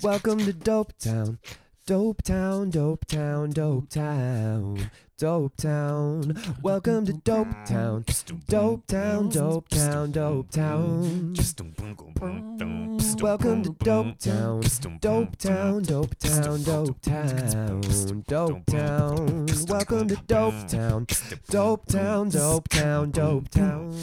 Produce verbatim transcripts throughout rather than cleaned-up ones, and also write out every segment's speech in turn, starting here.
Welcome to Dope Town. Dope Town, Dope Town, Dope Town. Dope Town. Welcome to Dope Town. Dope Town, Dope Town, Dope Town. Welcome to Dope Town. Dope Town, Dope Town, Dope Town. Dope Town. Welcome to Dope Town. Dope Town, Dope Town, Dope Town.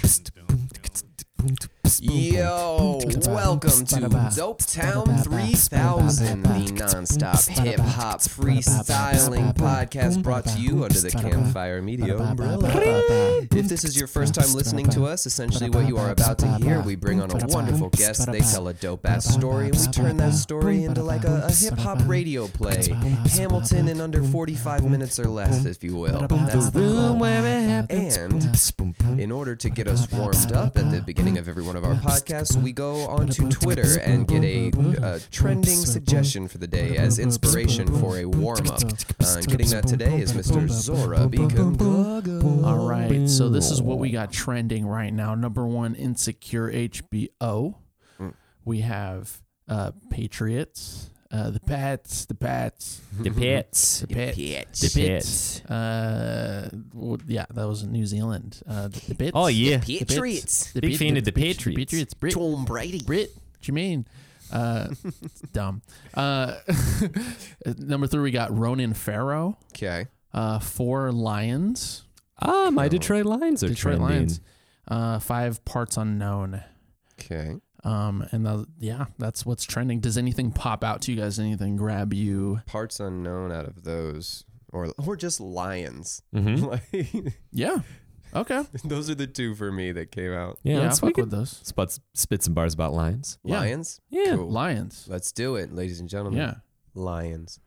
Yo, welcome to Dope Town three thousand, the non-stop hip-hop freestyling podcast brought to you under the Campfire Media umbrella. If this is your first time listening to us, essentially what you are about to hear, we bring on a wonderful guest, they tell a dope-ass story, and we turn that story into like a, a hip-hop radio play. Hamilton in under forty-five minutes or less, if you will. That's the goal. And in order to get us warmed up at the beginning of every one of our podcasts, we go onto Twitter and get a, a trending suggestion for the day as inspiration for a warm-up. Uh, and getting that today is Mister Zora Beacon. All right, so this is what we got trending right now. Number one, Insecure H B O. Mm. We have uh, Patriots. Uh, the Pats, the Pats, the Pats, the Pats, the Pats. Uh, well, yeah, that was in New Zealand. Uh, the, the Pats. Oh yeah, the Patriots. The Big fan of the Patriots. The Patriots. Brit. Tom Brady. Brit. What you mean? Uh, it's dumb. Uh, number three, we got Ronan Farrow. Okay. Uh, four Lions. Ah, my Detroit Lions are Detroit trending. Lions. Uh, five Parts Unknown. Okay. Um, and the, yeah, that's what's trending. Does anything pop out to you guys? Anything grab you? Parts unknown out of those, or or just Lions. Mm-hmm. Like, Yeah. Okay. those are the two for me that came out. Yeah, Yeah, I let's fuck we with could those. spot, spit some bars about Lions. Yeah. Lions? Yeah. Cool. Lions. Let's do it, ladies and gentlemen. Yeah. Lions.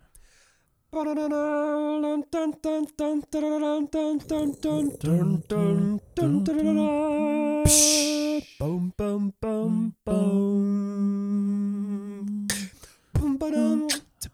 Boom, boom, boom, boom. Boom, ba-dum.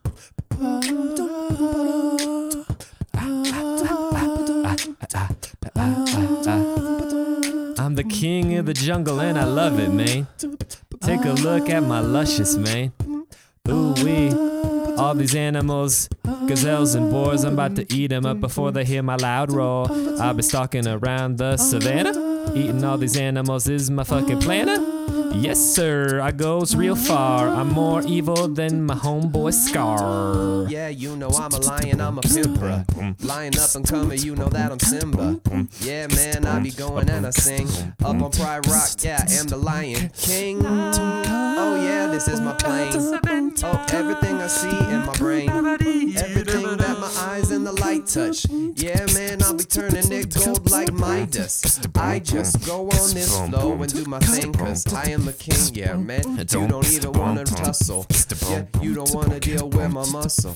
I'm the king of the jungle and I love it, man. Take a look at my luscious, man. Ooh wee, all these animals, gazelles and boars, I'm about to eat them up before they hear my loud roar. I'll be stalking around the savannah, eating all these animals is my fucking planner. Yes sir, I goes real far, I'm more evil than my homeboy Scar. Yeah, you know I'm a lion, I'm a pimper. Lion up and coming, you know that I'm Simba. Yeah, man, I be going and I sing. Up on Pride Rock, yeah, I am the Lion King. Oh yeah, this is my plane. Oh, everything I see in my brain. Everything that my eyes and the light touch. Yeah, man, I'll be turning it gold like Midas. I just go on this flow and do my thing, cause I am a king, yeah, man. You don't even wanna tussle. Yeah, you don't wanna deal with my muscle.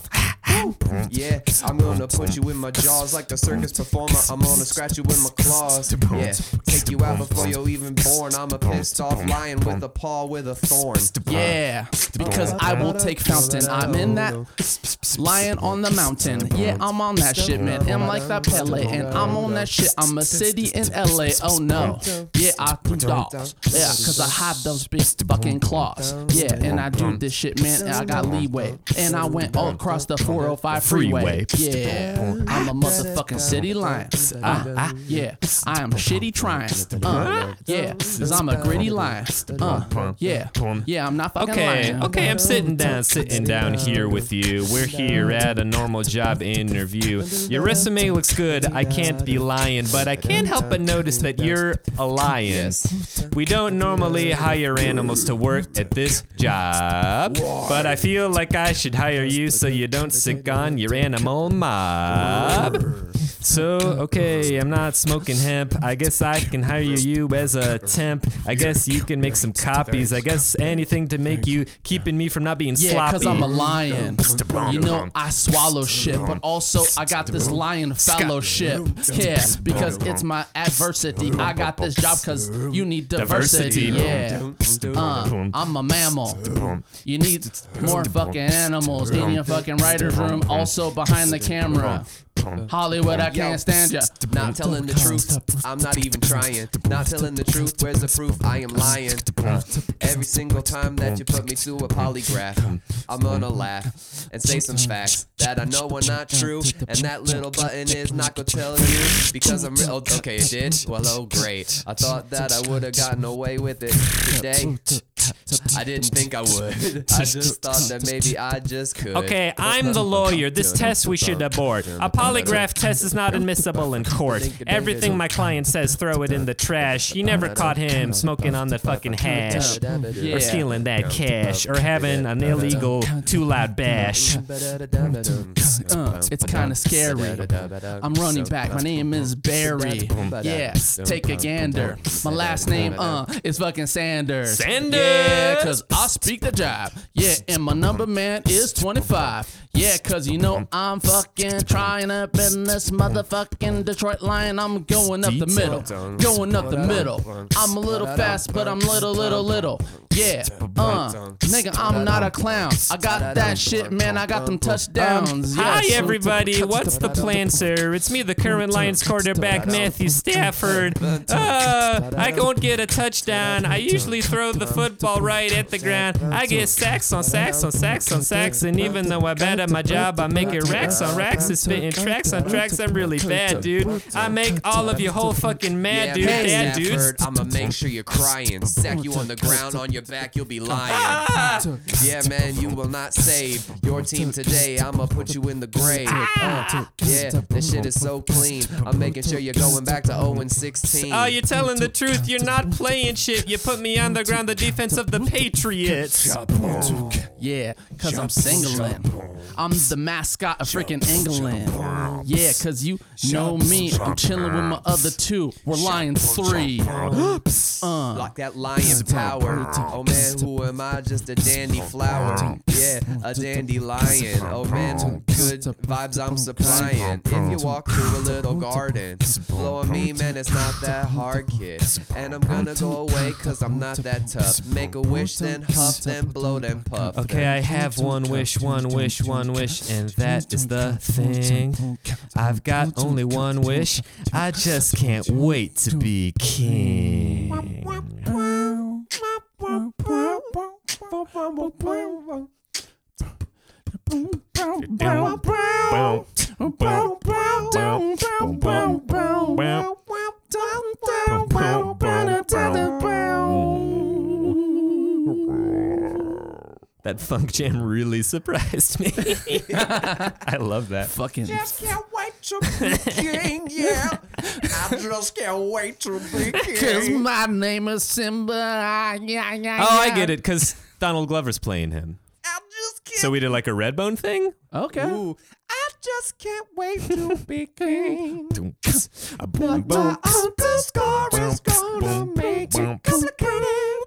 Yeah, I'm gonna put you in my jaws like a circus performer. I'm gonna scratch you with my claws. Yeah, take you out before you're even born. I'm a pissed off lion with a paw with a thorn. Yeah, because I will take fountain. I'm in that lion on the mountain. Yeah, I'm on that shit, man. I'm like that Pele, and I'm on that shit. I'm a city in L A. Oh no. Yeah, I do dolls. Yeah, cause I have those big fucking claws. Yeah, and I do this shit, man. And I got leeway. And I went all across the four oh five freeway. Yeah, I'm a motherfucking city lion. Uh, yeah, I am shitty trying. Uh, yeah, cause I'm a gritty lion. Uh, yeah, yeah, I'm not fucking Okay, lying. okay, I'm sitting down, sitting down here with you. We're here at a normal job interview. Your resume looks good, I can't be lying, but I can't help but notice that you're a lion. We don't normally hire animals to work at this job, but I feel like I should hire you so you don't sick on your animal mob. So, okay, I'm not smoking hemp. I guess I can hire you as a temp. I guess you can make some copies. I guess anything to make you keeping me from not being Yeah, sloppy. cause I'm a lion. You know, I swallow shit, but also I got this lion fellowship. Yeah, because it's my adversity. I got this job cause you need diversity. Yeah. Uh, I'm a mammal. You need more fucking animals in your fucking writer's room, also behind the camera. Hollywood, I can't stand ya. Not telling the truth, I'm not even trying. Not telling the truth, where's the proof? I am lying. Every single time that you put me through a polygraph, I'm gonna laugh and say some facts that I know are not true. And that little button is not gonna tell you because I'm real. Okay, it did? Well, oh, great. I thought that I would have gotten away with it today. I didn't think I would. I just thought that maybe I just could. Okay, I'm the lawyer. This test we should abort. A polygraph test is not admissible in court. Everything my client says, throw it in the trash. You never caught him smoking on the fucking hash, or stealing that cash, or having an illegal too loud bash. Uh, it's kind of scary. I'm running back. My name is Barry. Yeah, take a gander. My last name, uh, is fucking Sanders. Sanders! Yeah, cause I speak the jive. Yeah, and my number, man, is twenty-five. Yeah, cause you know I'm fucking trying up in this motherfucking Detroit line. I'm going up the middle. Going up the middle. I'm a little fast, but I'm little, little, little. Yeah, uh, nigga, I'm not a clown. I got that shit, man. I got them touchdowns. Hi, Yes. everybody. What's the plan, sir? It's me, the current Lions quarterback, Matthew Stafford. Uh, I won't get a touchdown. I usually throw the football right at the ground. I get sacks on sacks on sacks on sacks, and even though I'm bad at my job, I make it racks on racks and spitting tracks on tracks. I'm really bad, dude. I make all of you whole fucking mad, Yeah, dude. man, Dad, Stafford, dudes. I'ma make sure you're crying. Sack you on the ground, on your back, you'll be lying. Yeah, man, you will not save your team today. I'ma put you in the grave. Uh, yeah, this shit is so clean. I'm making sure you're going back to oh and sixteen. Oh, you're telling the truth. You're not playing shit. You put me on the ground, the defense of the Patriots. Yeah, cause I'm singling. I'm the mascot of freaking England. Yeah, cause you know me. I'm chilling with my other two. We're Lions three. Uh, Like that lion power. Oh man, who am I? Just a dandy flower. Yeah, a dandy lion. Oh man, good vibes I'm supplying. If you walk through a little garden, blowing me, man, it's not that hard, kid. And I'm gonna go away cause I'm not that tough. Make a wish, then huff, then blow, then puff. Okay, I have one wish, one wish, one wish, and that is the thing. I've got only one wish. I just can't wait to be king. That funk jam really surprised me. I love that. fucking. Just can't wait to be king, yeah. I just can't wait to be Cause king. my name is Simba. Ah, yeah, yeah, Oh, I yeah. get it, because Donald Glover's playing him. I just can't. So we did like a Redbone thing? Okay. Ooh, I just can't wait to be king. A boom, boom, My underscore is gonna make it complicated.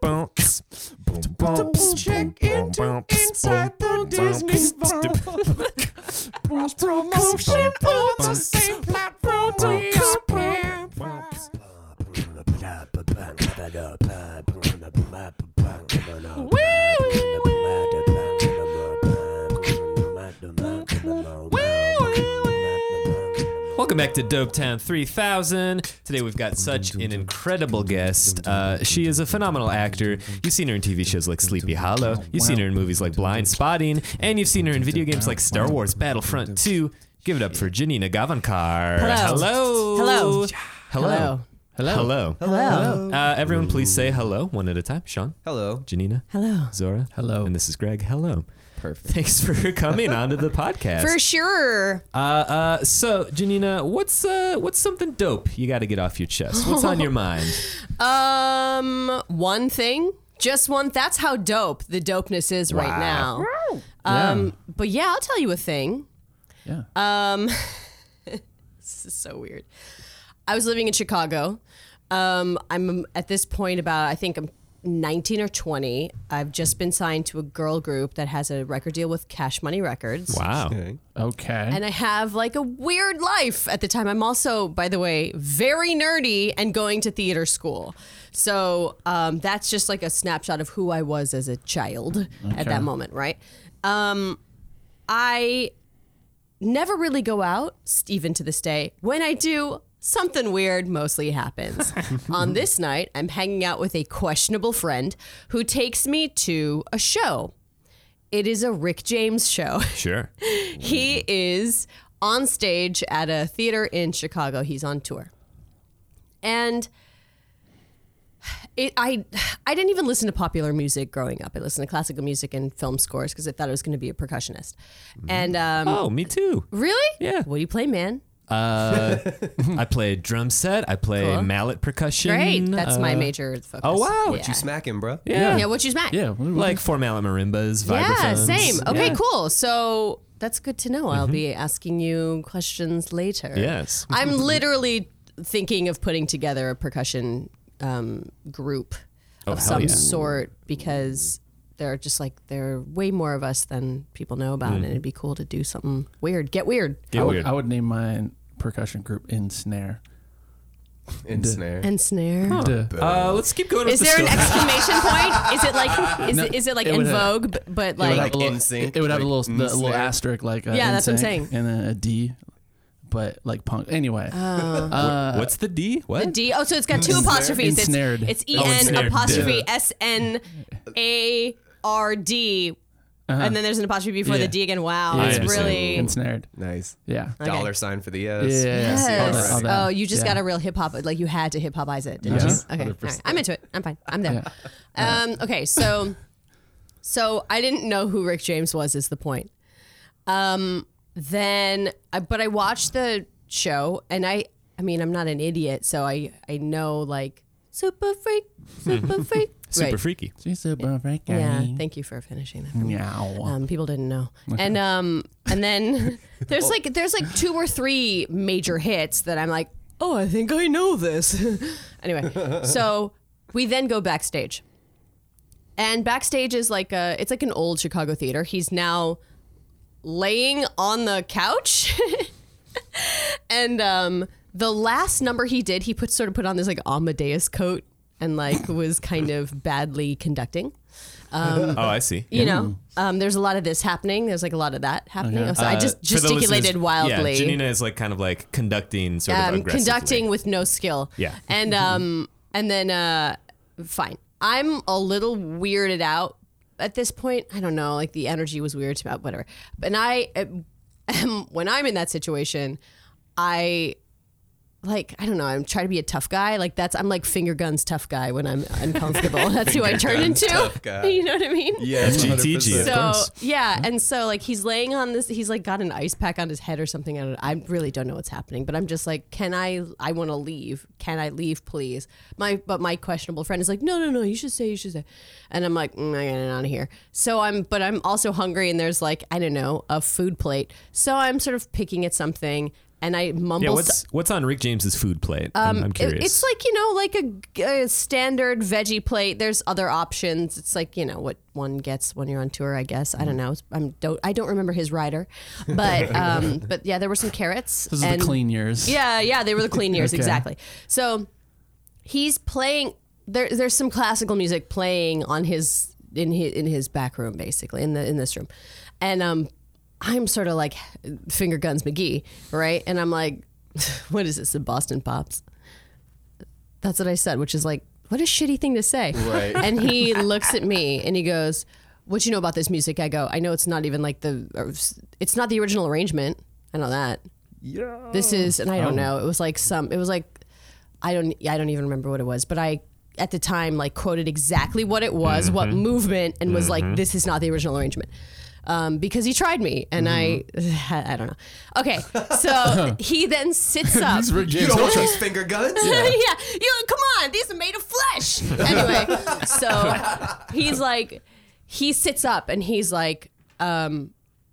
Check into inside the Disney vault. Cross promotion on the same platform we Welcome back to Dopetown three thousand. Today we've got such an incredible guest. Uh, she is a phenomenal actor. You've seen her in T V shows like Sleepy Hollow. You've seen her in movies like Blind Spotting. And you've seen her in video games like Star Wars Battlefront two. Give it up for Janina Gavankar. Hello. Hello. Hello. Hello. Hello. Hello. Uh, everyone please say hello one at a time. Sean. Hello. Janina. Hello. Zora. Hello. And this is Greg. Hello. Perfect. Thanks for coming onto the podcast. For sure. Uh, uh, so, Janina, what's uh, what's something dope you got to get off your chest? What's on your mind? Um, one thing, just one. That's how dope the dopeness is right now. Um, but yeah, I'll tell you a thing. Yeah. Um, this is so weird. I was living in Chicago. Um, I'm at this point about, I think I'm nineteen or twenty. I've just been signed to a girl group that has a record deal with Cash Money Records. Wow. Okay. And I have like a weird life at the time. I'm also, by the way, very nerdy and going to theater school. So um, that's just like a snapshot of who I was as a child at that moment, right? Um, I never really go out, even to this day. When I do, something weird mostly happens. On this night, I'm hanging out with a questionable friend who takes me to a show. It is a Rick James show. Sure. He is on stage at a theater in Chicago. He's on tour. And it, I I didn't even listen to popular music growing up. I listened to classical music and film scores because I thought I was going to be a percussionist. And um, Oh, me too. really? Yeah. What do you play, man? Uh, I play drum set. I play Cool. mallet percussion. Great. That's my uh, major focus. Oh, wow. Yeah. You smacking, bro? Yeah. Yeah, what you smack? Yeah. what- what- Like four mallet marimbas, Yeah, vibraphones. same. Okay, Yeah. cool. So that's good to know. I'll be asking you questions later. Yes. I'm literally thinking of putting together a percussion um, group Oh, of hell some yeah. sort because there are just like there are way more of us than people know about, and it'd be cool to do something weird. Get weird. Get I would, weird. I would name my percussion group In Snare. In snare. And snare. Duh. Uh, let's keep going. Is with there the an story. exclamation point? Is it like is No, it is it like it in would have- vogue, but, but It would like have a little, in sync, it would have a like little, in the, a little snare. asterisk like uh, Yeah, that's what I'm NSYNC saying. and a D, but like punk. Anyway, What's the D? What? the D? Oh, so it's got two apostrophes. It's, Ensnared. it's E Oh, N ensnared. apostrophe Duh. S N A R D, and then there's an apostrophe before Yeah. the D again. Wow, Yeah. it's Understand. really. ensnared. Nice. Yeah. Okay. Dollar sign for the Yeah. yes. yeah, Yes. yeah. All that- all that. Oh, you just Yeah. got a real hip hop. Like you had to hip hopize it, didn't Yes. you? Okay, all right. I'm into it. I'm fine. I'm there. Um, okay, so so I didn't know who Rick James was. Is the point? Um, then, I, but I watched the show, and I, I mean, I'm not an idiot, so I, I know like super freak, super freak, Super right. freaky. She's a perfect Yeah, guy. thank you for finishing that. For me. Meow. Um, people didn't know, and um, and then there's like there's like two or three major hits that I'm like, oh, I think I know this. Anyway, so we then go backstage, and backstage is like a it's like an old Chicago theater. He's now laying on the couch, and um, the last number he did, he put sort of put on this like Amadeus coat and like was kind of badly conducting. oh, I see. You know, um, there's a lot of this happening. There's like a lot of that happening. So I just Uh, for the gesticulated listeners, wildly. Yeah, Janina is like kind of like conducting sort of um, aggressively. conducting with no skill. Yeah. And um, and then uh, fine. I'm a little weirded out at this point. I don't know. Like the energy was weird to me. Whatever. And I, um, when I'm in that situation, I. Like, I don't know, I'm trying to be a tough guy. Like, that's, I'm like finger guns tough guy when I'm uncomfortable. That's who I turn guns into. tough guy. You know what I mean? Yeah, G T G. one hundred percent. Of So course. yeah, and so like he's laying on this, he's like got an ice pack on his head or something. I, don't, I really don't know what's happening, but I'm just like, can I? I want to leave. Can I leave, please? My but my questionable friend is like, no, no, no. You should stay. You should stay. And I'm like, mm, I get out of here. So I'm, but I'm also hungry, and there's like I don't know a food plate. So I'm sort of picking at something, and I mumble. Yeah, so- what's what's on Rick James's food plate? I'm, I'm it- curious. It's like, you know, like a, a standard veggie plate. There's other options. It's like, you know, what one gets when you're on tour, I guess. I don't know. I'm don't I don't remember his rider. But um but yeah, there were some carrots. This is and the clean years. Yeah, yeah, they were the clean years, Okay. exactly. So he's playing there there's some classical music playing on his in his in his back room, basically, in the in this room. And um I'm sort of like finger guns McGee, right? And I'm like, what is this, the Boston Pops? That's what I said, which is like, what a shitty thing to say. Right. And he looks at me and he goes, what you know about this music? I go, I know it's not even like the, or it's not the original arrangement. I know that. Yeah. This is, and I don't know. It was like some, it was like, I don't, I don't even remember what it was, but I, at the time, like quoted exactly what it was, what movement, and was like, this is not the original arrangement. Um, because he tried me, and mm-hmm. I, I don't know. Okay, so he then sits up. These Rick You James don't want Ultra- these finger guns? yeah. you come on, these are made of flesh. Anyway, so he's like, he sits up, and he's like, um,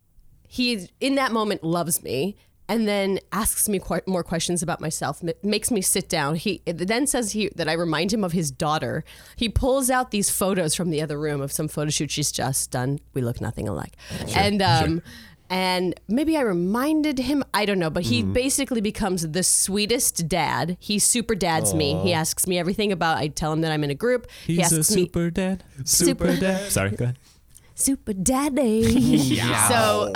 he in that moment loves me. And then asks me qu- more questions about myself, m- makes me sit down. He it then says he, that I remind him of his daughter. He pulls out these photos from the other room of some photo shoot she's just done. We look nothing alike. Sure, and um, sure. and maybe I reminded him, I don't know, but he mm. basically becomes the sweetest dad. He super dads Aww. me. He asks me everything about, I tell him that I'm in a group. He's he asks a super me, dad. Super, super dad. Sorry, go ahead. super daddy. Yeah. So,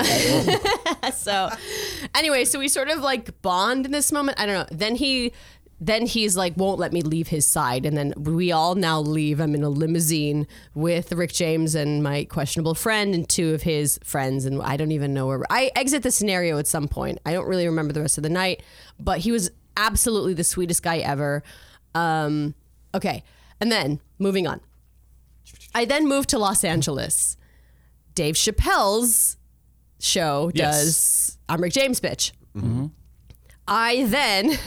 so anyway, so we sort of like bond in this moment. I don't know. Then he, then he's like, won't let me leave his side. And then we all now leave. I'm in a limousine with Rick James and my questionable friend and two of his friends. And I don't even know where I exit the scenario at some point. I don't really remember the rest of the night, but he was absolutely the sweetest guy ever. Um, okay. And then moving on. I then moved to Los Angeles. Dave Chappelle's show Yes. does I'm Rick James Bitch. Mm-hmm. I then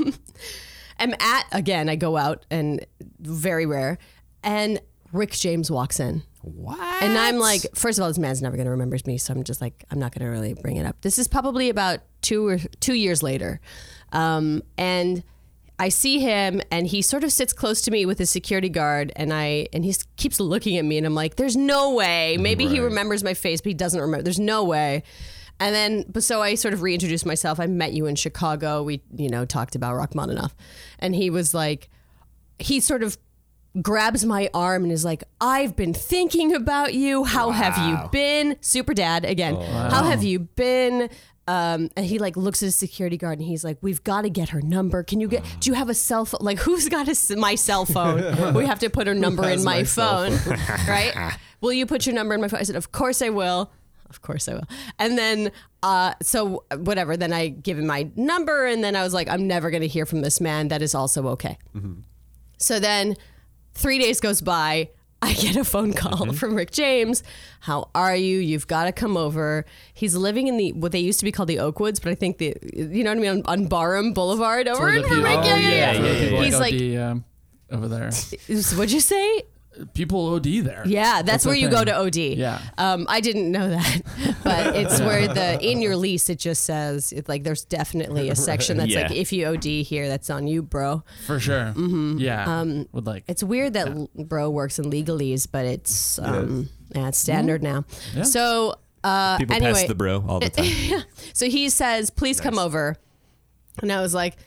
am at, again, I go out and very rare, and Rick James walks in. What? And I'm like, first of all, this man's never going to remember me, so I'm just like, I'm not going to really bring it up. This is probably about two or two years later. Um, and I see him, and he sort of sits close to me with his security guard, and I and he keeps looking at me, and I'm like, "There's no way." Maybe he remembers my face, but he doesn't remember. There's no way. And then, but so I sort of reintroduced myself. I met you in Chicago. We, you know, talked about Rachmaninoff, and he was like, he sort of grabs my arm and is like, "I've been thinking about you. How have you been?" Super dad again. How have you been? Um, and he like looks at his security guard and he's like, "We've got to get her number. Can you get, do you have a cell phone? Like, who's got a, my cell phone? We have to put her number in my, my cell phone, right? Will you put your number in my phone?" I said, "Of course I will. Of course I will." And then, uh, so whatever, then I give him my number, and then I was like, I'm never going to hear from this man. That is also okay. Mm-hmm. So then three days goes by. I get a phone call mm-hmm. from Rick James. "How are you? You've got to come over." He's living in the what they used to be called the Oakwoods, but I think the you know what I mean on, on Barham Boulevard over in people, Rick. oh, Yeah, yeah, yeah. yeah, yeah, yeah. He's like, O D, um, over there. What'd you say? People O D there. Yeah, that's, that's where you thing. go to O D. Yeah. Um, I didn't know that, but it's where the in your lease it just says it's like there's definitely a section that's Yeah. like if you O D here, that's on you, bro. For sure. Mm-hmm. Yeah. Um, Would like. It's weird that yeah. bro works in legalese, but it's um, yeah, it's standard mm-hmm. now. Yeah. So uh, people anyway, pass the bro all the time. So he says, "Please nice. come over," and I was like,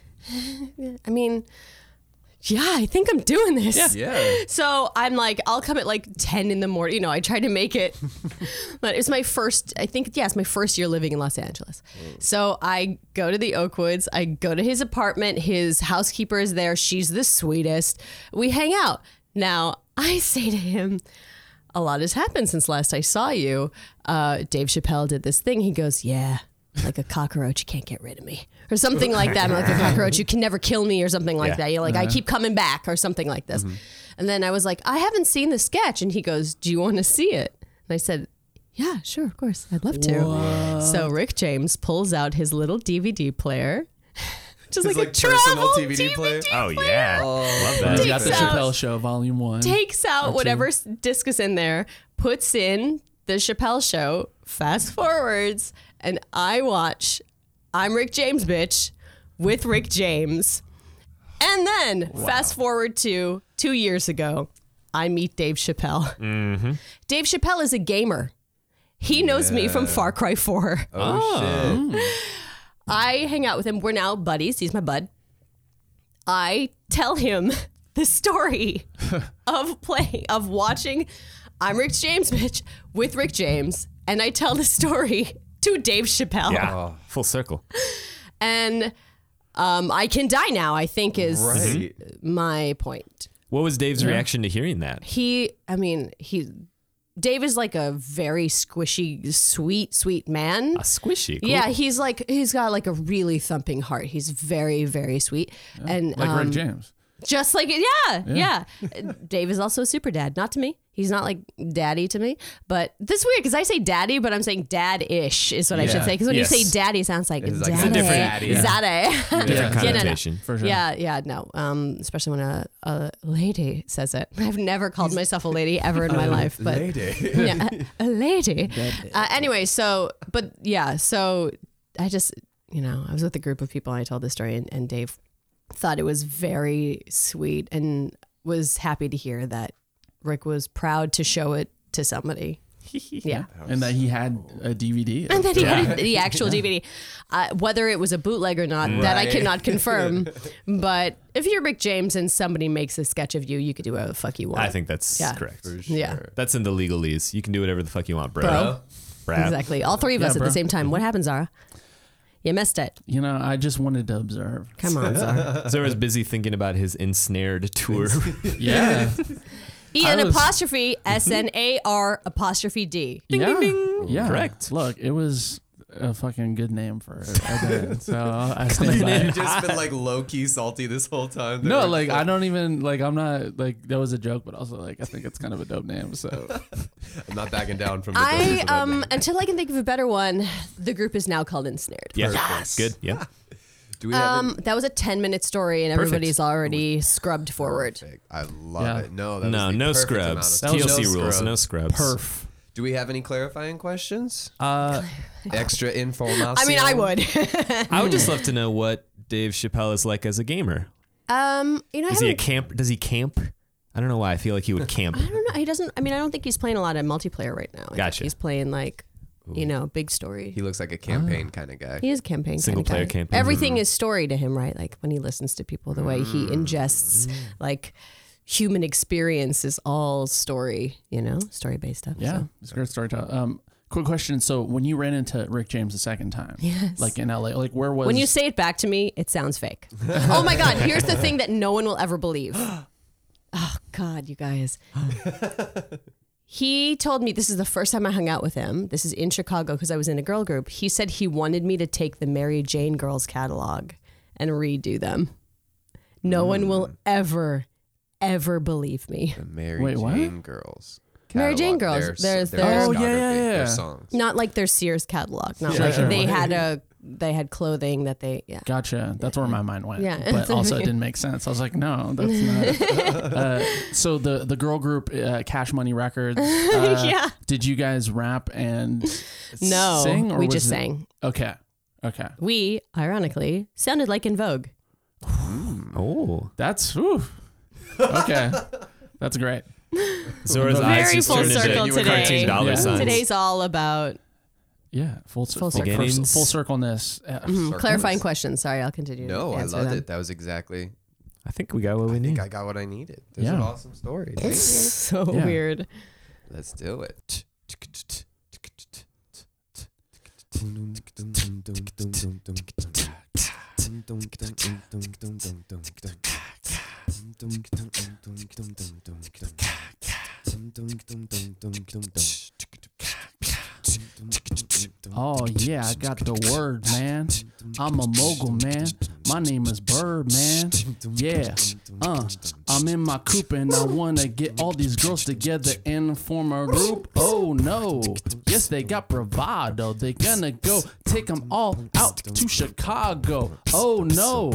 I mean. Yeah, I think I'm doing this. Yeah. yeah. So I'm like, I'll come at like ten in the morning. You know, I tried to make it. But it was my first, I think, yeah, it's my first year living in Los Angeles. Mm. So I go to the Oakwoods. I go to his apartment. His housekeeper is there. She's the sweetest. We hang out. Now, I say to him, "A lot has happened since last I saw you. Uh, Dave Chappelle did this thing." He goes, "Yeah. Like a cockroach, you can't get rid of me," or something like that. I'm like a cockroach, you can never kill me, or something like yeah. that. You're like, uh-huh. I keep coming back, or something like this. Mm-hmm. And then I was like, "I haven't seen the sketch," and he goes, "Do you want to see it?" And I said, "Yeah, sure, of course, I'd love to." What? So Rick James pulls out his little D V D player, just like, like a travel D V D, D V D player. Oh yeah, oh, love that. He's got the Chappelle Show Volume One. Takes out whatever two. disc is in there, puts in the Chappelle Show, fast forwards. And I watch I'm Rick James Bitch with Rick James. And then wow. fast forward to two years ago, I meet Dave Chappelle. Mm-hmm. Dave Chappelle is a gamer. He knows yeah. me from Far Cry four. Oh, oh, shit. I hang out with him. We're now buddies. He's my bud. I tell him the story of playing, of watching I'm Rick James Bitch with Rick James. And I tell the story to Dave Chappelle. Yeah, full circle. And um, I can die now, I think is right. my point. What was Dave's yeah. reaction to hearing that? He, I mean, he, Dave is like a very squishy, sweet, sweet man. A squishy? Cool. Yeah, he's like, he's got like a really thumping heart. He's very, very sweet. Yeah. And Like um, Rick James. Just like, yeah, yeah. yeah. Dave is also a super dad. Not to me. He's not like daddy to me. But this is weird because I say daddy, but I'm saying dad-ish is what yeah. I should say. Because when yes. you say daddy, it sounds like it's daddy. Like a different daddy. Yeah. Zaddy. Different yeah. connotation. Yeah, no, no. For sure. Yeah, yeah, no. Um, especially when a, a lady says it. I've never called myself a lady ever in my life. But lady. Yeah, a, a lady. Uh, anyway, so, but yeah, so I just, you know, I was with a group of people and I told this story and, and Dave thought it was very sweet and was happy to hear that Rick was proud to show it to somebody. Yeah. And that he had a D V D. And then he had the actual D V D. Uh, whether it was a bootleg or not, that I Right. cannot confirm. But if you're Rick James and somebody makes a sketch of you, you could do whatever the fuck you want. I think that's Yeah. correct. For sure. Yeah. That's in the legalese. You can do whatever the fuck you want, bro. Bro. Brad. Exactly. All three of Yeah, us at bro. the same time. What happened, Zara? You missed it. You know, I just wanted to observe. Come on, Zara. Zora's busy thinking about his ensnared tour. Yeah. E I N was- apostrophe S N A R apostrophe D. yeah. ding, ding. Yeah. Correct. Look, it was a fucking good name for a band. So I stand by You've it. just been like low key salty this whole time. No, like I don't even like I'm not like that was a joke, but also like I think it's kind of a dope name. So I'm not backing down from the I dope people um that until I can think of a better one, the group is now called Ensnared. Yeah. Yes. Good. Yeah. name. Do we have Um, that was a ten minute story, and Perfect. everybody's already scrubbed forward. Perfect. I love Yeah. it. No, that No, was the no perfect amount scrubs. of- That was T L C no rules. scrubs. No scrubs. perf. Do we have any clarifying questions? Uh, Extra information? I mean, I would. I would just love to know what Dave Chappelle is like as a gamer. um, you know, I Is he a haven't- camp? Does he camp? I don't know why. I feel like he would camp. I don't know. He doesn't. I mean, I don't think he's playing a lot of multiplayer right now. I think Gotcha. He's playing like, you know, big story. He looks like a campaign kind of guy. He is campaign Single kind of player guy. campaign. Everything is story to him, right? Like when he listens to people, the way he ingests like human experience is all story. You know, story based stuff. yeah, so. it's a great storytelling. Um, quick question. So when you ran into Rick James the second time, Yes. like in L A, like where was When you say it back to me, it sounds fake. Oh my God, here's the thing that no one will ever believe. Oh God, you guys. He told me, this is the first time I hung out with him. This is in Chicago because I was in a girl group. He said he wanted me to take the Mary Jane Girls catalog and redo them. No one will ever, ever believe me. The Mary Wait, what? Jane Girls. Mary Jane Catalog, Girls. their- There's- their there's- Oh, yeah, yeah, discography, yeah. their songs. Not like their Sears catalog. Not Sure, like sure. they had a they had clothing that they yeah. Gotcha. That's where my mind went. Yeah. But also it didn't make sense. I was like, no, that's not. uh, so the the girl group, uh, Cash Money Records. Uh, Yeah. Did you guys rap and No, sing? Or we was just it- sang. Okay. Okay. We, ironically, sounded like In Vogue. Oh. That's whew. Okay. That's great. Zora's Very eyes just full turned into circle cartoon today. dollar Yeah. signs. Today's all about Yeah. Full, Full full, circle. full, Beginnings. full circleness. Uh, mm, clarifying questions. Sorry, I'll continue. No, to I answer loved them. it. That was exactly. I think we got what we I think need. I got what I needed. This is Yeah. an awesome story. Thank you. So Yeah. weird. Let's do it. Oh yeah, I got the word, man. I'm a mogul, man. My name is Bird, man. Yeah, uh, I'm in my coupe and I wanna get all these girls together and form a group. Oh no, yes they got bravado. They gonna go take them all out to Chicago. Oh no,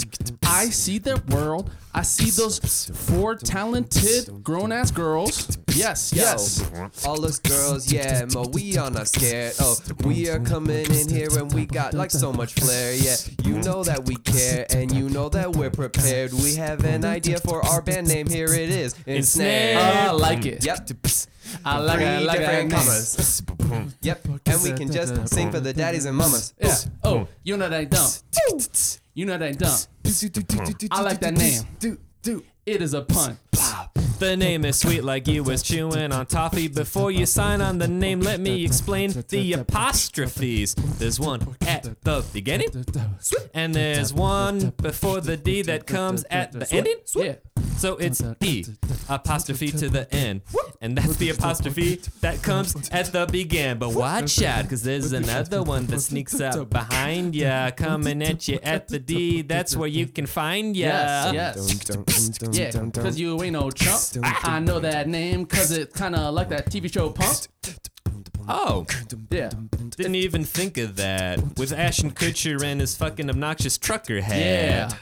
I see their world. I see those four talented grown ass girls. Yes, yes. All us girls, yeah, but we are not scared. Oh, we are coming in here and we got like so much flair. Yeah, you know that we care and you know that we're prepared. We have an idea for our band name. Here it is. Ensnared. I like it. Yep. I like it. I Three like different it. commas. Yep. And we can just sing for the daddies and mamas. Yeah. Oh, you know that dumb. You know that dumb. I like that name. It is a pun. The name is sweet like you was chewing on toffee. Before you sign on the name, let me explain the apostrophes. There's one at the beginning, and there's one before the D that comes at the ending. Yeah. So it's E, apostrophe to the end. And that's the apostrophe that comes at the begin. But watch out, because there's another one that sneaks up behind ya, coming at you at the D. That's where you can find ya. Yes, yes. Yeah, because you ain't no chump. I know that name because it's kind of like that T V show Pump. Oh, Yeah. didn't even think of that. With Ashton Kutcher and his fucking obnoxious trucker Yeah. hat.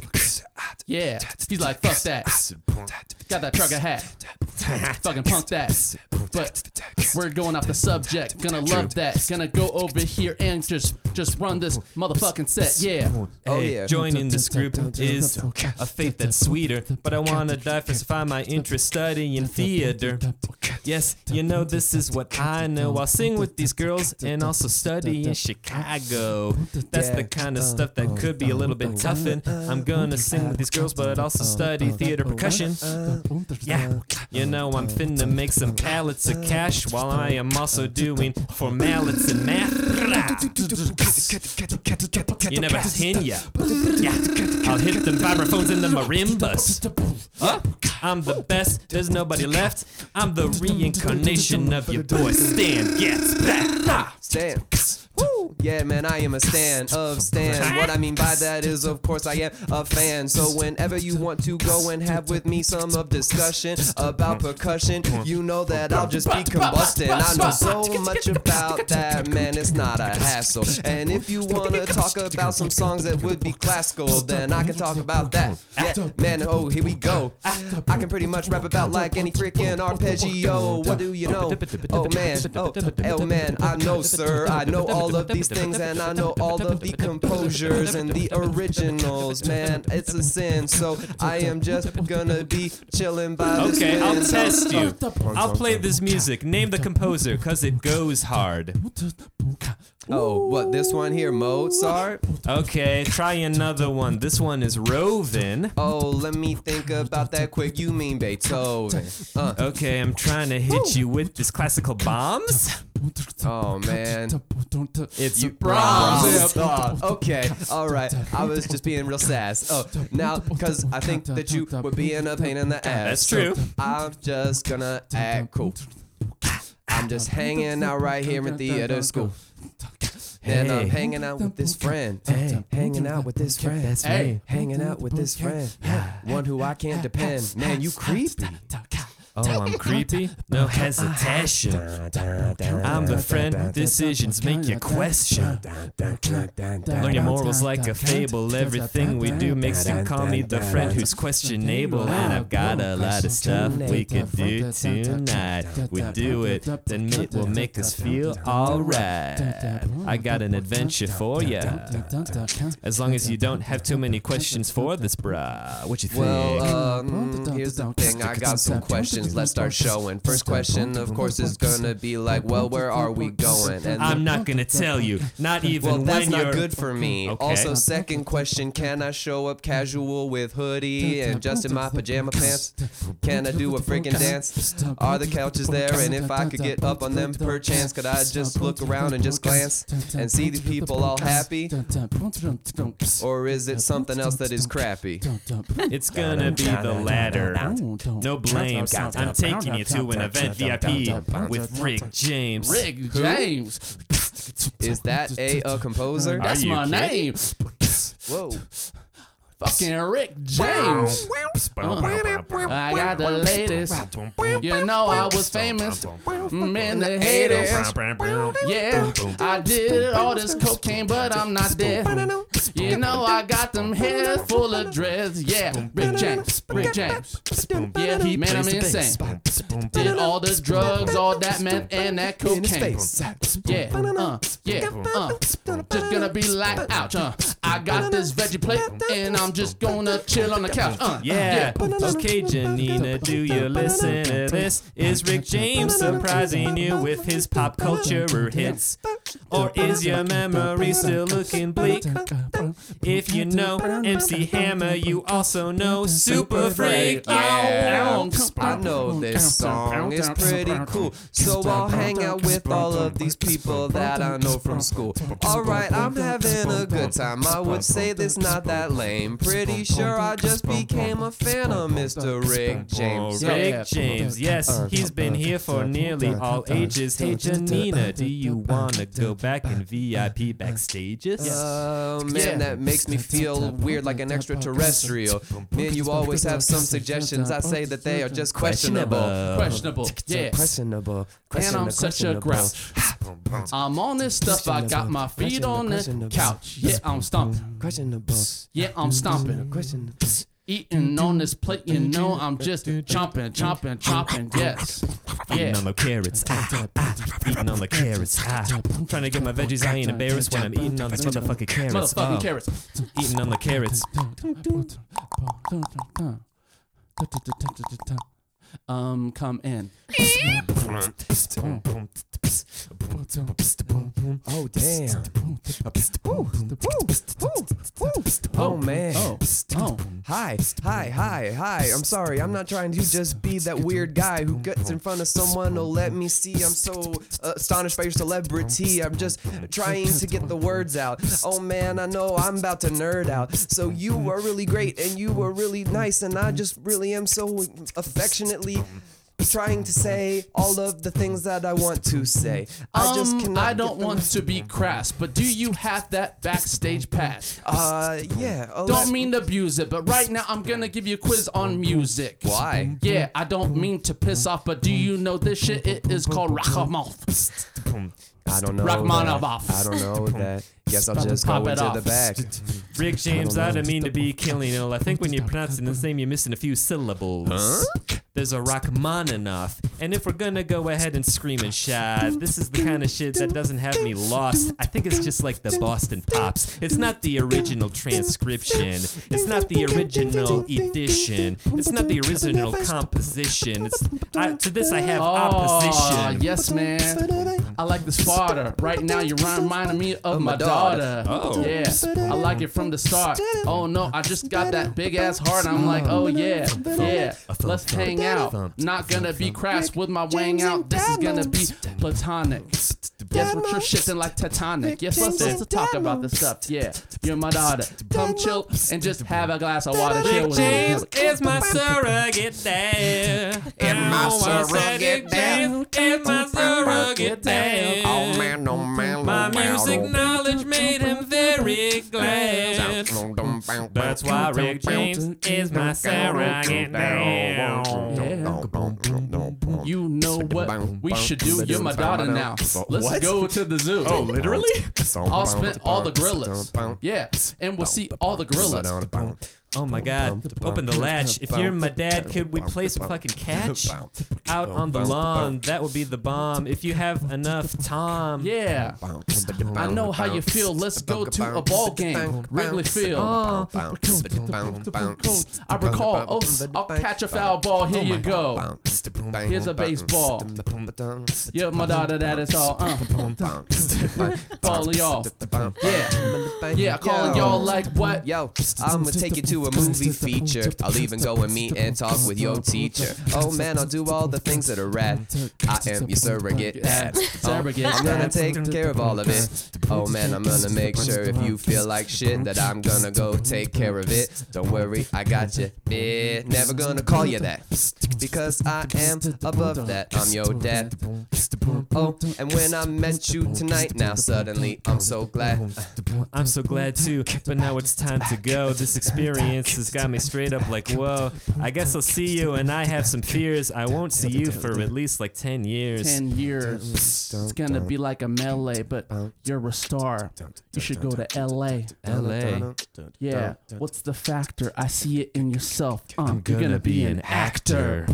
Yeah. He's like, fuck that. Got that trucker hat. Fucking punk that. But we're going off the subject. Gonna love that. Gonna go over here and just just run this motherfucking set. Yeah. Oh, Hey, yeah. joining this group is a fate that's sweeter, but I wanna diversify my interest studying theater. Yes, you know this is what I know. I'll sing with these girls and also study in Chicago. That's the kind of stuff that could be a little bit toughin'. I'm gonna sing with these girls but also study theater percussion. Yeah, you know I'm finna make some pallets of cash while I am also doing formalities and math. You never seen ya. Yeah, I'll hit them vibraphones in the marimbas. Huh? I'm the best, there's nobody left. I'm the reincarnation of your boy Stan Getz Back. Stan. Woo! Yeah, man, I am a stan of Stan. What I mean by that is, of course, I am a fan. So whenever you want to go and have with me some of discussion about percussion, you know that I'll just be combusting. I know so much about that, man, it's not a hassle. And if you want to talk about some songs that would be classical, then I can talk about that. Yeah, man, oh, here we go. I can pretty much rap about like any freaking arpeggio. What do you know? Oh, man, oh, oh, man, I know, sir, I know all all of these things, and I know all of the composers and the originals. Man, it's a sin, so I am just gonna be chilling by this. Okay, I'll man. test you. I'll play this music. Name the composer, cause it goes hard. Oh, what, this one here, Mozart? Okay, try another one. This one is Rovin. Oh, let me think about that quick. You mean Beethoven? Uh, Okay, I'm trying to hit you with this classical bombs. oh, man. It's You Brahms. Oh, okay, all right. I was just being real sass. Oh, now, because I think that you were being a pain in the ass. That's so true. I'm just gonna act cool. I'm just hanging out right here in theater school. And I'm Hey. hanging out with this friend. Hey. Hanging out with this friend. That's Hey. me. Hanging out with this friend. One who I can't depend. Man, you creepy. Oh, I'm creepy? No hesitation. I'm the friend decisions make you question. Learn your morals like a fable. Everything we do makes you call me the friend who's questionable. And I've got a lot of stuff we could do tonight. We do it, then it will make us feel alright. I got an adventure for ya. As long as you don't have too many questions for this, bruh. What you think? Well, um, here's the thing. I got some questions. Let's start showing. First question, of course, is gonna be like, well, where are we going? And I'm not gonna tell you, not even well, that's when not you're. good for me. Okay. Also, second question, can I show up casual with hoodie and just in my pajama pants? Can I do a freaking dance? Are the couches there? And if I could get up on them per chance, could I just look around and just glance and see these people all happy? Or is it something else that is crappy? It's gonna be the latter. No blame. I'm taking you to an event V I P with Rick James. Rick James. Is that a, a composer? Are That's you my kidding? name. Whoa. Fucking Rick James. I got the latest. You know I was famous. Man, the haters. Yeah, I did all this cocaine, but I'm not dead. You know I got them hair full of dreads. Yeah, Rick James. Rick James. Yeah, man, I'm insane. Did all the drugs, all that meth, and that cocaine. Yeah, uh, yeah, uh. Just gonna be like, ouch, uh. I got this veggie plate, and I'm just gonna chill on the couch. Uh, Yeah. Okay, Janina, do you listen to this? Is Rick James surprising you with his pop culture hits? Or is your memory still looking bleak? If you know M C Hammer, you also know Super Freak. Yeah. I know this song is pretty cool, so I'll hang out with all of these people that I know from school. Alright, I'm having a good time. I would say this not that lame. Pretty sure I just became a fan of Mister Rick Oh, James. Rick James, yes, he's been here for nearly all ages. Hey, Janina, do you wanna go back in V I P backstages? Oh man, Yeah. that makes me feel weird like an extraterrestrial. Man, you always have some suggestions. I say that they are just questionable. Questionable. Yeah. Questionable. And Questionable. I'm such a grouch. I'm on this stuff. I got my feet on the couch. Yeah, I'm stomping. Questionable. Yeah, I'm stomping. Questionable. Eating on this plate, you know, I'm just chomping, chomping, chomping. Yes. Eating Yeah. on the carrots, ah, ah, eating on the carrots, ah. I'm trying to get my veggies, I ain't embarrassed when I'm eating on this motherfucking carrots. Motherfucking Oh, carrots. eating on the carrots. Um, come in. Oh, damn. Oh, man. Oh, oh. Hi, hi, hi, hi. I'm sorry. I'm not trying to just be that weird guy who gets in front of someone. Oh, let me see. I'm so uh, astonished by your celebrity. I'm just trying to get the words out. Oh, man, I know I'm about to nerd out. So you were really great and you were really nice. And I just really am so affectionately trying to say all of the things that I want to say. I Um, just cannot. I don't get them- want to be crass, but do you have that backstage pass? Uh, yeah. Oh, Don't that- mean to abuse it, but right now I'm gonna give you a quiz on music. Why? Yeah, I don't mean to piss off, but do you know this shit? It is called Rachmaninov. I don't know. Rachmaninoff. That. I don't know that. Guess I'll just Pop go it into off. the back. Rick James, I don't mean to be killing you. I think when you're pronouncing this name, you're missing a few syllables. Huh? There's a Rachmaninoff. And if we're gonna go ahead and scream and shout, this is the kind of shit that doesn't have me lost. I think it's just like the Boston Pops. It's not the original transcription. It's not the original edition. It's not the original composition. It's I, to this I have Oh, opposition. yes, man. I like this fodder. Right now, you're reminding me of my daughter. Oh. Yeah, I like it from the start. Oh no, I just got that big ass heart. I'm like, oh yeah, yeah. Let's hang out. Not gonna be crass with my wang out. This is gonna be platonic. Yes, we're shitting like Titanic. Yes, let's, let's talk about this stuff. Yeah, you're my daughter. Come chill and just have a glass of water. Chill Rick with James me. is my surrogate dad. And my Oh, I said surrogate Rick James is my surrogate dad. Oh man, oh man, My oh, man, music oh. knowledge made him very glad. That's why Rick James is my surrogate dad. You know what we should do? You're my daughter now. Let's What? go to the zoo. Oh, literally? I'll spin all the gorillas. Yeah, and we'll see all the gorillas. Oh my god, open the latch. If you're my dad, could we play some fucking catch? Out on the lawn, that would be the bomb. If you have enough Tom. Yeah, I know how you feel. Let's go to a ball game. Wrigley Field. Oh, I recall. Oh, I'll catch a foul ball. Here you go. Here's a baseball. Yeah, my daughter, that is all. Uh. Calling y'all. Yeah, yeah, calling y'all like what? Yo, I'm gonna take you to a movie feature. I'll even go and meet and talk with your teacher. Oh man, I'll do all the things that are rad. I am your surrogate dad. Surrogate I'm gonna dad. take care of all of it. Oh man, I'm gonna make sure if you feel like shit that I'm gonna go take care of it. Don't worry, I got you. Yeah, never gonna call you that because I am above that. I'm your dad. Oh, and when I met you tonight, now suddenly I'm so glad. I'm so glad too, but now it's time to go. This experience has got me straight up like, whoa. I guess I'll see you, and I have some fears. I won't see you for at least like ten years. Ten years. It's gonna be like a melee, but you're a star. You should go to L A. L A. Yeah. What's the factor? I see it in yourself. Um, you're gonna be an actor.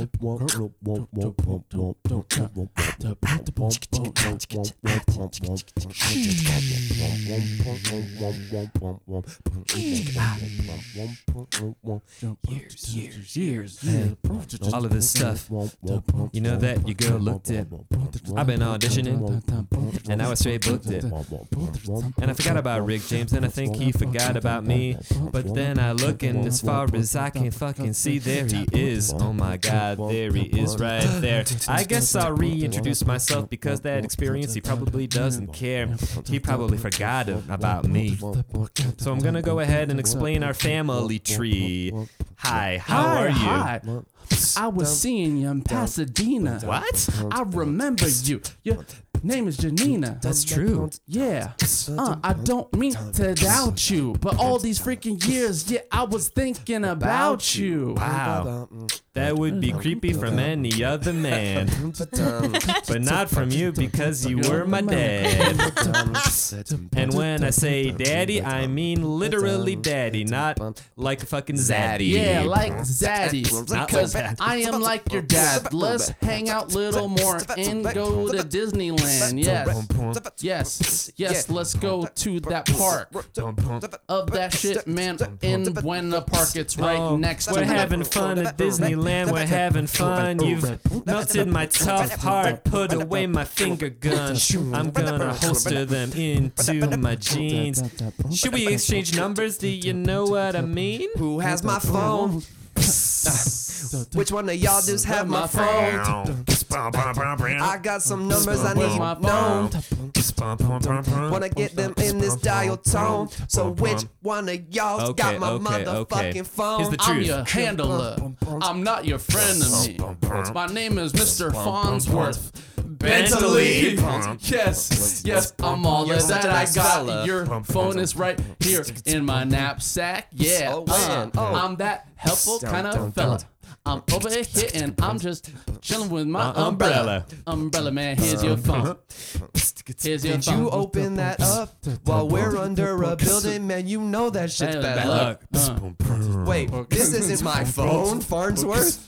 Years, years, years. Man, all of this stuff. You know that your girl looked it. I've been auditioning, and I was straight booked it. And I forgot about Rick James, and I think he forgot about me. But then I look, and as far as I can fucking see, there he is. Oh my god, there he is right there. I guess I'll reintroduce myself because that experience he probably doesn't care. He probably forgot about me. So I'm gonna go ahead and explain our family tree. Hi, how Hi, are you? hi. I was seeing you in Pasadena. What? I remember you. Your name is Janina. That's true. Yeah. Uh, I don't mean to doubt you, but all these freaking years, yeah, I was thinking about you. Wow. That would be creepy from any other man. But not from you because you were my dad. And when I say daddy, I mean literally daddy, not like fucking zaddy. Yeah, like Zaddy. Not Because like that. I am like your dad. Let's hang out little more and go to Disneyland. land. Yes, yes, yes. Let's go to that park of that shit, man. In Buena Park, it's right Oh, next to we're it. having fun at Disneyland. We're having fun. You've melted my tough heart. Put away my finger gun. I'm gonna holster them into my jeans. Should we exchange numbers? Do you know what I mean? Who has my phone? Which one of y'all just have my phone? I got some numbers I Where's need my known. phone? Wanna get them in this dial tone. So which one of y'all's Okay, got my okay, okay. motherfucking phone? Here's the I'm truth. your handler. I'm not your frenemy. My name is Mister Farnsworth. Bentley. Yes, yes, I'm all You're of such that. a I nice got fella. your phone is right here in my knapsack. Yeah, Oh, uh, man. Oh. I'm that helpful kind of fella. I'm over here and I'm just chilling with my Uh, umbrella. umbrella. Umbrella, man, here's your phone. Here's your Did phone. you open that up while we're under a building? Man, you know that shit's Hey, bad bad luck. luck. Uh. Wait, this isn't my phone, Farnsworth?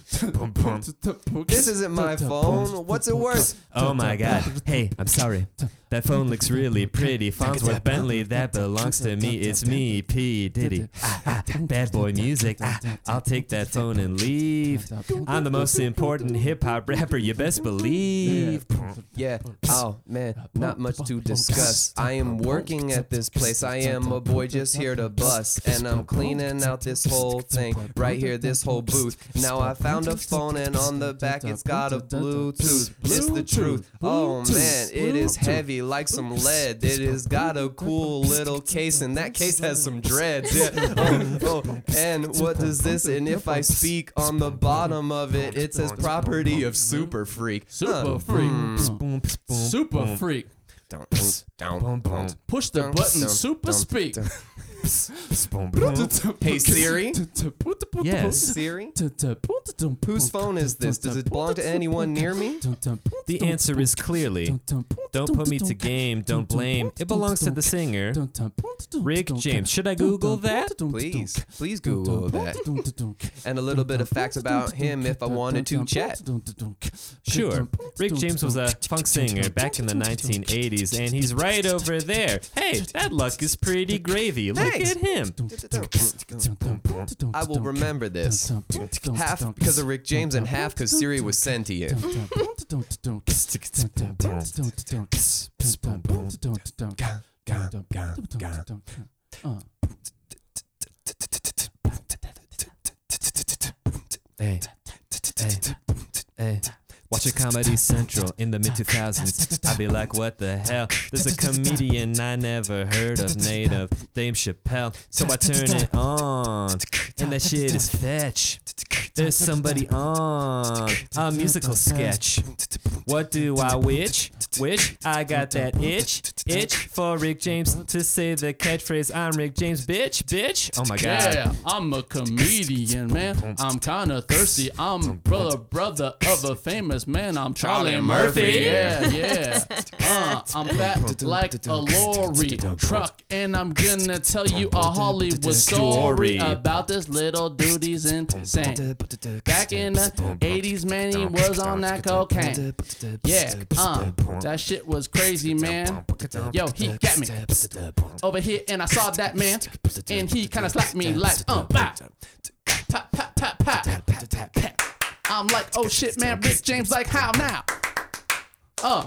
This isn't my phone. What's it worth? Oh my god. Hey, I'm sorry. That phone looks really pretty. Farnsworth Bentley, that belongs to me. It's me, P. Diddy. Ah, ah, bad boy music. Ah, I'll take that phone and leave. I'm the most important hip hop rapper, you best believe. Yeah. Oh, man. Not much to discuss. I am working at this place. I am a boy just here to bust. And I'm cleaning out this whole thing. Right here, this whole booth. Now I found a phone and on the back it's got a Bluetooth. It's the truth. Oh, man. It is heavy like some lead. It has got a cool little case, and that case has some dreads. Yeah. Oh, oh. And what does this? And if I speak on the bottom of it, it says property of Super Freak. Super Huh. freak. Super freak. Down, down, down. Push the button. Super speak. Hey Siri. Yes. Siri. Whose phone is this? Does it belong to anyone near me? The answer is clearly, don't put me to game, don't blame. It belongs to the singer, Rick James. Should I Google that? Please, please Google that. And a little bit of facts about him if I wanted to chat. Sure. Rick James was a funk singer back in the nineteen eighties, and he's right over there. Hey, that luck is pretty gravy. Look Thanks. at him. I will remember this. Half because of Rick James and half because Siri was sentient. Hey, hey, hey. Watching Comedy Central in the mid two thousands. I'd be like, what the hell? There's a comedian I never heard of, native Dave Chappelle. So I turn it on, and that shit is fetch. There's somebody on a musical sketch. What do I wish? Wish I got that itch, itch for Rick James to say the catchphrase, I'm Rick James, bitch, bitch. Oh my god. Yeah, I'm a comedian, man. I'm kinda thirsty. I'm brother, brother of a famous man. I'm Charlie, Charlie Murphy. Murphy. Yeah, yeah. Uh, I'm fat like a lorry truck, and I'm gonna tell you a Hollywood story about this little dude. He's insane. Back in the eighties, man, he was on that cocaine. Yeah, uh, that shit was crazy, man. Yo, he got me over here, and I saw that man, and he kind of slapped me like, uh, bah. Pat, pat, pat, pat, pat, pat. I'm like, oh shit, man, Rick James, like, how now? Uh,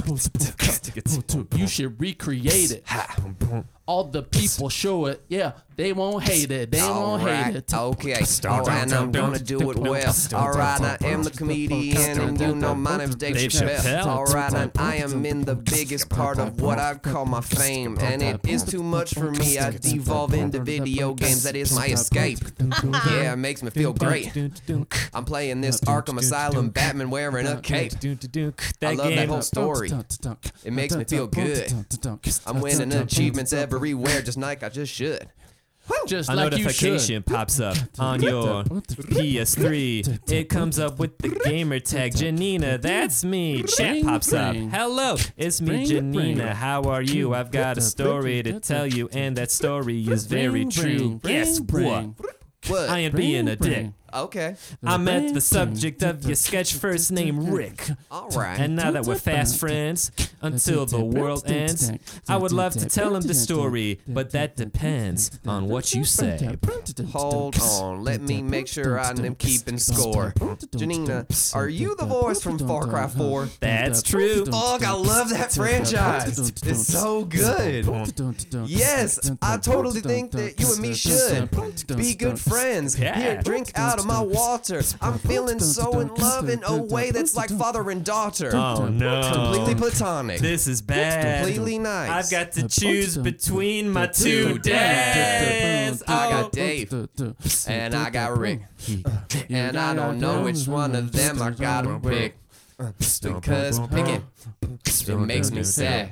you should recreate it. All the people show it, yeah, they won't hate it, they won't hate it. Okay, oh, and I'm gonna do it well. Alright, I am the comedian, and you know my name's Dave Dave Chappelle. Chappelle. Alright, and I am in the biggest part of what I call my fame, and it is too much for me. I devolve into video games, that is my escape. Yeah, it makes me feel great. I'm playing this Arkham Asylum Batman wearing a cape. I love that whole story. It makes me feel good. I'm winning achievements everywhere, just like I just should. Just A like you notification should. pops up on your P S three. It comes up with the gamer tag, Janina, that's me. Chat Bring, pops up. bring. Hello, it's me, Bring, Janina. bring. How are you? I've got a story to tell you, and that story is very Bring, true. bring, Guess bring, what? What? I am being a dick. Bring. Okay. I met the subject of your sketch, first name Rick. All right. And now that we're fast friends, until the world ends, I would love to tell him the story, but that depends on what you say. Hold on, let me make sure I'm keeping score. Janina, are you the voice from Far Cry four? That's true. Fuck, I love that franchise. It's so good. Yes, I totally think that you and me should be good friends. Yeah. Here, drink out of my water. I'm feeling so in love in a way that's like father and daughter. Oh no. Completely platonic. This is bad. Completely nice. I've got to choose between my two dads. I got Oh. Dave, and I got Rick, and I don't know which one of them I gotta pick, because picking, it makes me sad.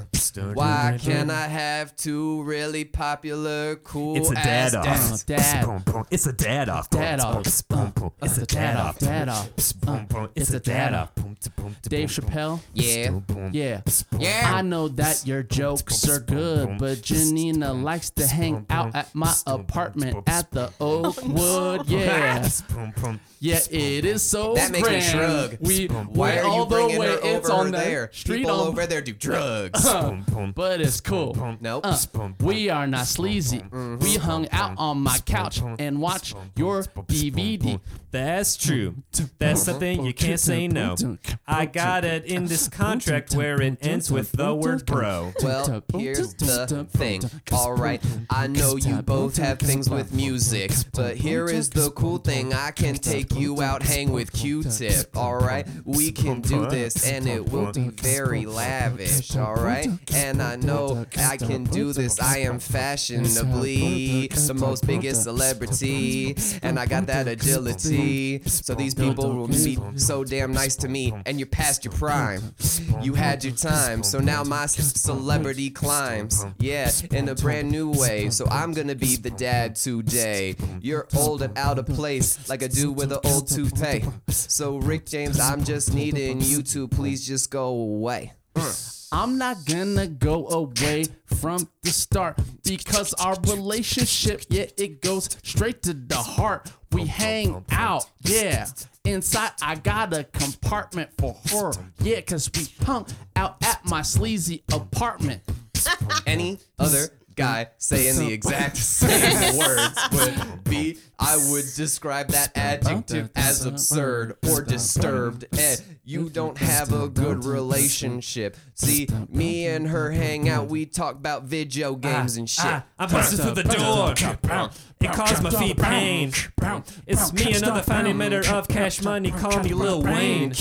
Why can't I have two really popular, cool It's a ass dad off. dads? Dad. It's a dad off. Dad off. It's a dad off. Dad off. It's a dad off. Dave Chappelle. Yeah, Yeah. yeah. I know that your jokes are good, but Janina likes to hang out at my apartment at the Oakwood. Yeah. Yeah, it is so That makes me grand. shrug. We Why went are you all the bringing way. her It's over on there? the street People on, over there do drugs. but it's cool. Nope. Uh, we are not sleazy. We hung out on my couch and watched your D V D. That's true. That's something you can't say no. I got it in this contract where it ends with the word bro. Well, here's the thing. Alright, I know you both have things with music, but here is the cool thing. I can take you out, hang with Q-Tip. Alright, we can do this and it will be very lavish. Alright, and I know I can do this. I am fashionably the most biggest celebrity, and I got that agility. So these people will be so damn nice to me, and you're past your prime. You had your time, so now my celebrity climbs. Yeah, in a brand new way. So I'm gonna be the dad today. You're old and out of place, like a dude with an old toupee. So Rick James, I'm just needing you to please just go away. I'm not gonna go away from the start because our relationship, yeah, it goes straight to the heart. We hang out, yeah. Inside, I got a compartment for her, yeah, cause we hung out at my sleazy apartment. Any other guy saying the exact same words would be, I would describe that adjective as absurd or disturbed. And you don't have a good relationship. See, me and her hang out, we talk about video games and shit. Ah, I'm busting through the door. It caused my feet pain. It's me, another founding member of Cash Money. Call me Lil Wayne.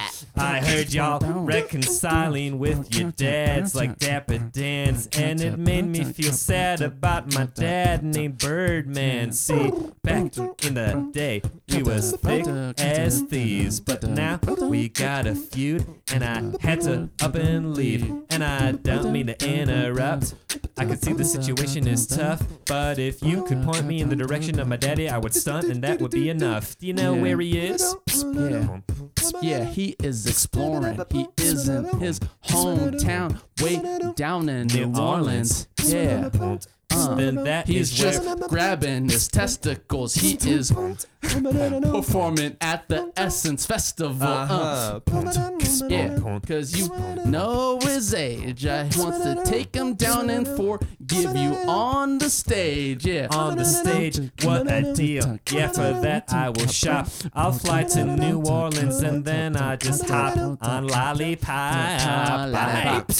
I heard y'all reconciling with your dads like Dapper Dan's, and it made me feel sad about my dad named Birdman. See, back in the day, we was thick as thieves, but now we got a feud, and I had to up and leave. And I don't mean to interrupt. I could see the situation is tough, but if you could point me in the direction of my daddy, I would stunt, and that would be enough. Do you know Yeah. where he is? Yeah. Yeah, he is exploring. He is in his hometown, way down in New Orleans. Yeah. Uh, Then that he's is just where grabbing his testicles. He is performing at the Essence Festival. Uh, Uh-huh. yeah, because you know his age. I wants to take him down and forgive you on the stage. Yeah. on the stage. What a deal. Yeah, for that I will shop. I'll fly to New Orleans and then I just hop on Lollipop. Lollipop.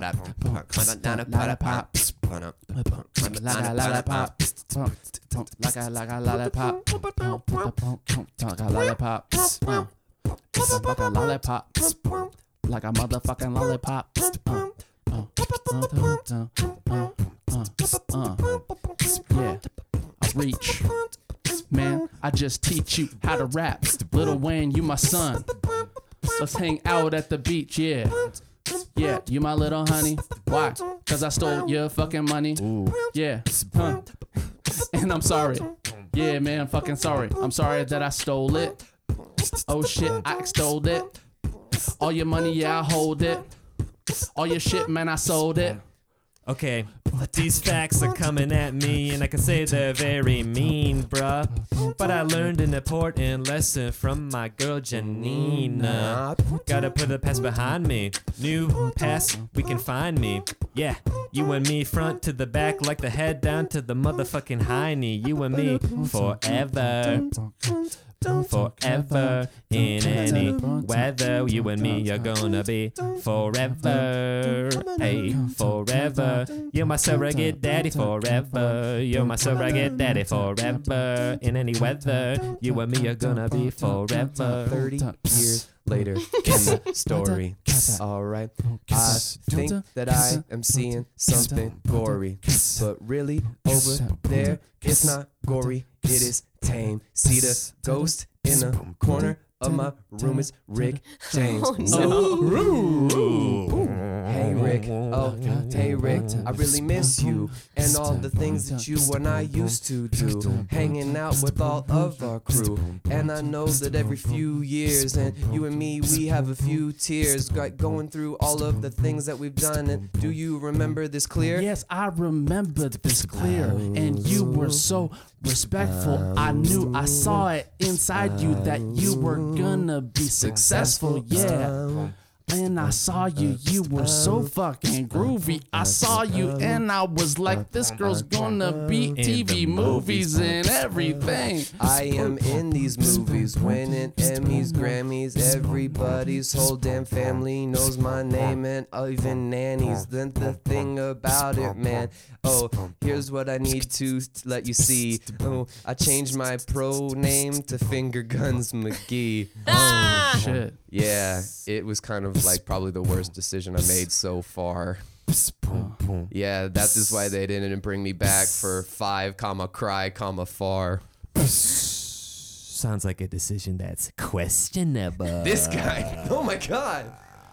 Like a lollipop. Like a like a lollipop. Like a lollipop. Uh. Like a lollipop. Like a motherfucking lollipop. Uh. Uh. Uh. Uh. Uh. Uh. Yeah. I reach. Man, I just teach you how to rap. Lil Wayne, you my son. Let's hang out at the beach, yeah. Yeah, you my little honey. Why? Cause I stole your fucking money. Yeah, huh. And I'm sorry. Yeah, man, I'm fucking sorry. I'm sorry that I stole it. Oh shit, I stole it. All your money, yeah, I hold it. All your shit, man, I sold it. Okay, These facts are coming at me, and I can say they're very mean, bruh. But I learned an important lesson from my girl Janina. Gotta put the past behind me. New past, we can find me. Yeah, you and me front to the back, like the head down to the motherfucking hiney. You and me forever. Forever in any weather, you and me are gonna be forever. Hey, forever. You're my surrogate daddy forever. You're my surrogate daddy forever. In any weather, you and me are gonna be forever. thirty years later in the story. Alright, I think that I am seeing something gory, but really over there it's not gory, it is tame. See the ghost in the corner of my room is Rick James. Oh, no. Ooh. Hey Rick, oh hey Rick, I really miss you and all the things that you and I used to do, hanging out with all of our crew. And I know that every few years, and you and me, we have a few tears, like going through all of the things that we've done. And do you remember this clear? Yes, I remember this clear, and you were so respectful. I knew, I saw it inside you that you were gonna be successful, yeah. And I saw you, you were so fucking groovy. I saw you and I was like, this girl's gonna be T V, movies, and everything. I am in these movies, winning Emmys, Grammys. Everybody's whole damn family knows my name, and even nannies. Then the thing about it, man. Oh, here's what I need to let you see. Oh, I changed my pro name to Finger Guns McGee. Ah! Shit. Yeah, it was kind of like probably the worst decision I made so far. Yeah, that is why they didn't bring me back for five, comma, cry, comma, far. Sounds like a decision that's questionable. This guy, oh my god.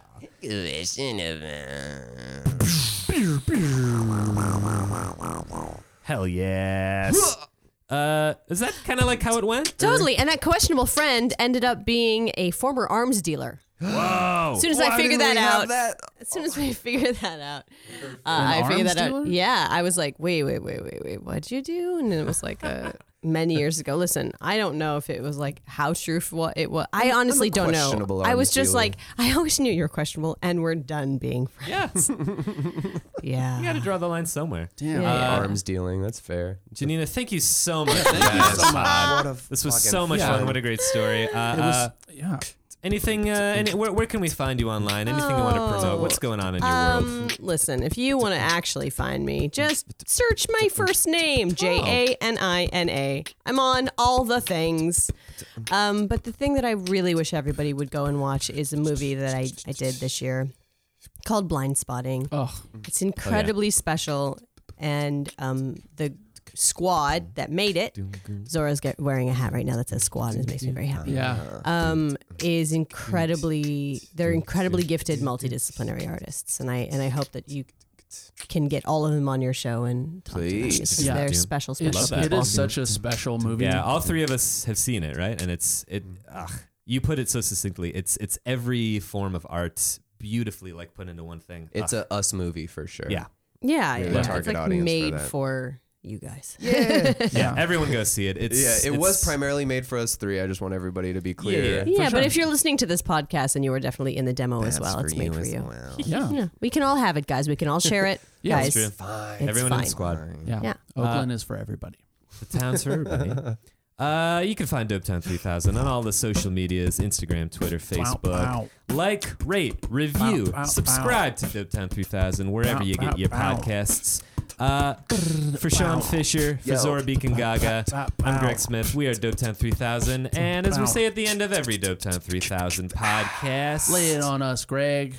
Hell yes. Uh, is that kind of like how it went? Totally. And that questionable friend ended up being a former arms dealer. Whoa. As soon as I figured that out, as soon as we figured that out, uh, I figured arms that dealer? out. Yeah, I was like, wait, wait, wait, wait, wait, what'd you do? And it was like uh, many years ago. Listen, I don't know if it was like how truthful it was. I honestly don't know. questionable I was arms just dealer. like, I always knew you were questionable, and we're done being friends. Yeah. Yeah. You got to draw the line somewhere. Damn. Yeah, yeah. Arms dealing, that's fair. Janina, thank you so much. Thank you so much. What a This was fucking so much Yeah. fun. What a great story. Uh, It was, uh, yeah. anything, uh, any, where, where can we find you online? Anything you want to promote? What's going on in your world? Um, listen, if you want to actually find me, just search my first name, J A N I N A. I'm on all the things. Um, but the thing that I really wish everybody would go and watch is a movie that I, I did this year called Blind Spotting. Oh, It's incredibly special, and um, the squad that made it, Zora's get, wearing a hat right now that says squad, and it makes me very happy. yeah. Um, is incredibly, they're incredibly gifted multidisciplinary artists, and I and I hope that you can get all of them on your show and talk Please. to them. Because Yeah. They're Dude. special, special It's, that. it is such a special movie. Yeah, all three of us have seen it, right? And it's it. Ugh, you put it so succinctly. It's it's every form of art beautifully like put into one thing. It's Ugh. a us movie for sure. yeah. Yeah, Really yeah. target It's like audience for made that. for you guys. Yeah. Yeah. Everyone go see it. It's Yeah, it it's, was primarily made for us three. I just want everybody to be clear. Yeah. Yeah, For but sure. if you're listening to this podcast and you were definitely in the demo as well, it's made for as you. well. Yeah. Yeah, we can all have it, guys. We can all share it, Yeah, guys. that's true. Fine. It's Everyone in fine. the squad. Yeah. Yeah. Oakland is for everybody. The town's for everybody. Uh, you can find Dopetown three thousand on all the social medias, Instagram, Twitter, Facebook. Bow, Like, rate, review, Bow, bow, subscribe to Dopetown three thousand wherever Bow, you get bow, your bow. podcasts. Uh, for Sean Fisher, for Yo. Zora Beacon Gaga, Bow, I'm bow. Greg Smith. We are Dopetown three thousand. And as we Bow. say at the end of every Dopetown three thousand podcast, Lay it on us, Greg.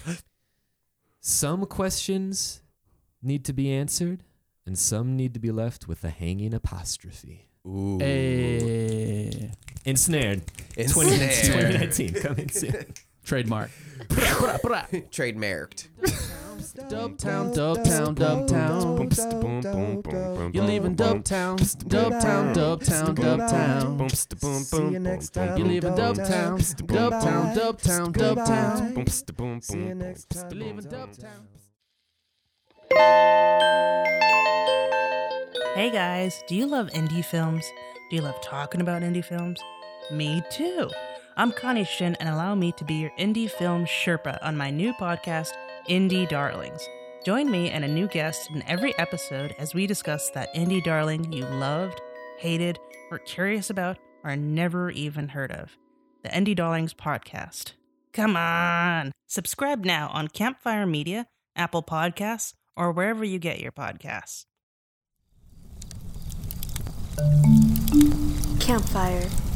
some questions need to be answered, and some need to be left with a hanging apostrophe. Ooh. Hey. Ensnared. Ensnared. twenty nineteen coming soon. Trademark. Trademarked. Dopetown, Dopetown, Dopetown. You're leaving Dopetown, Dopetown, Dopetown, Dopetown. See you next time. You're leaving Dopetown, Dopetown, Dopetown, Dopetown. See you next time. You're leaving Dopetown. Hey guys, do you love indie films? Do you love talking about indie films? Me too. I'm Connie Shin, and allow me to be your indie film Sherpa on my new podcast, Indie Darlings. Join me and a new guest in every episode as we discuss that indie darling you loved, hated, or curious about, or never even heard of. The Indie Darlings Podcast. Come on! Subscribe now on Campfire Media, Apple Podcasts, or wherever you get your podcasts. Campfire.